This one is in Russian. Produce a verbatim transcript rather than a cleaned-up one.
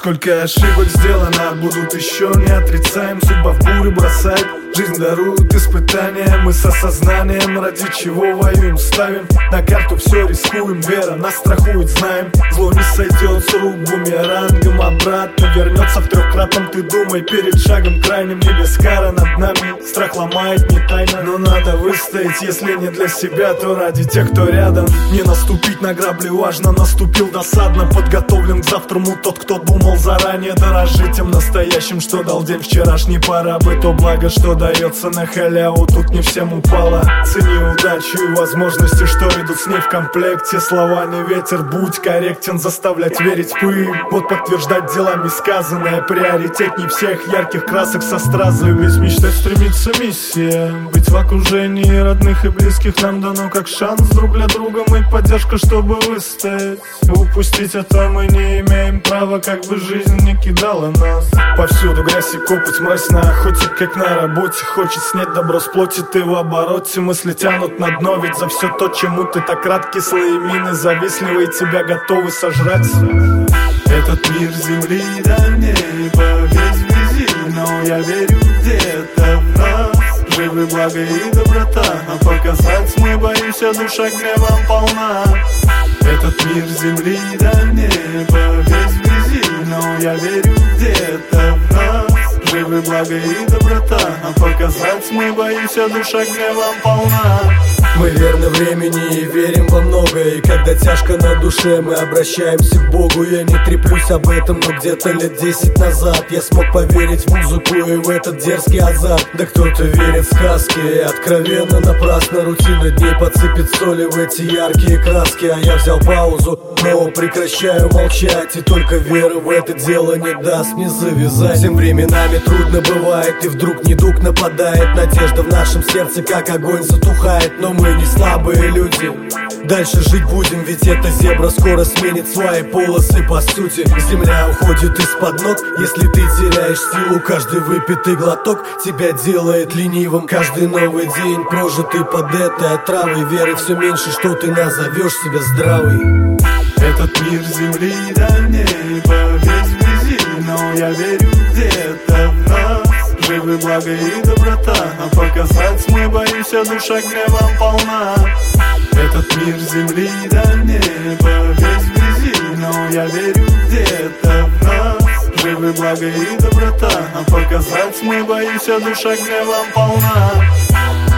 Сколько ошибок сделано, будут еще не отрицаем. Судьба в бурю бросает, жизнь дарует испытания. Мы с осознанием, ради чего воюем, ставим на карту все, рискуем. Вера нас страхует, знаем, зло не сойдет с рук бумерангом, обратно вернется в трехкратном. Ты думай перед шагом крайним, не без кара над нами. Страх ломает не тайна, но надо выстоять. Если не для себя, то ради тех, кто рядом. Не наступить на грабли важно, наступил досадно. Подготовлен к завтраму тот, кто думал заранее. Дорожить тем настоящим, что дал день вчерашний. Пора бы то благо, что дается на халяву, тут не всем упало. Цени удачу и возможности, что идут с ней в комплекте. Слова не ветер, будь корректен, заставлять верить в пыль. Вот подтверждать делами сказанное, приоритетней всех ярких красок со стразой. Ведь мечтать стремится миссия, быть в окружении родных и близких нам дано как шанс. Друг для друга мы поддержка, чтобы выстоять. Упустить это мы не имеем права, как бы жизнь не кидала нас. Повсюду грязь и копоть, мразь на охоте, как на работе. Хочет снять добро с плоти, ты в обороте. Мысли тянут на дно, ведь за все то, чему ты так рад. Кислые мины завистливые тебя готовы сожрать. Этот мир земли до неба весь в грязи, но я верю где-то в нас живы благо и доброта. А показать мы боимся, душа гневом полна. Этот мир земли до неба весь в грязи, но я верю где-то в нас живы благо и доброта. А показать мы боимся, душа гневом полна. Мы верны времени и верим во многое. И когда тяжко на душе, мы обращаемся к Богу. Я не треплюсь об этом, но где-то лет десять назад я смог поверить в музыку и в этот дерзкий азарт. Да кто-то верит в сказки, откровенно напрасно. Рутина дней подсыпет соли в эти яркие краски. А я взял паузу, но прекращаю молчать. И только вера в это дело не даст мне завязать. Всем временами трудно бывает, и вдруг недуг нападает. Надежда в нашем сердце, как огонь, затухает. Но мы не слабые люди, дальше жить будем. Ведь эта зебра скоро сменит свои полосы. По сути, земля уходит из-под ног. Если ты теряешь силу, каждый выпитый глоток тебя делает ленивым. Каждый новый день прожитый под этой отравой. Веры все меньше, что ты назовешь себя здравый. Этот мир земли до неба весь в грязи, но я верю где-то в нас живы благо и доброта. А показать мы боимся, душа гневом полна. Этот мир земли до неба весь в грязи, но я верю где-то в нас живы благо и доброта. А показать мы боимся, душа гневом полна.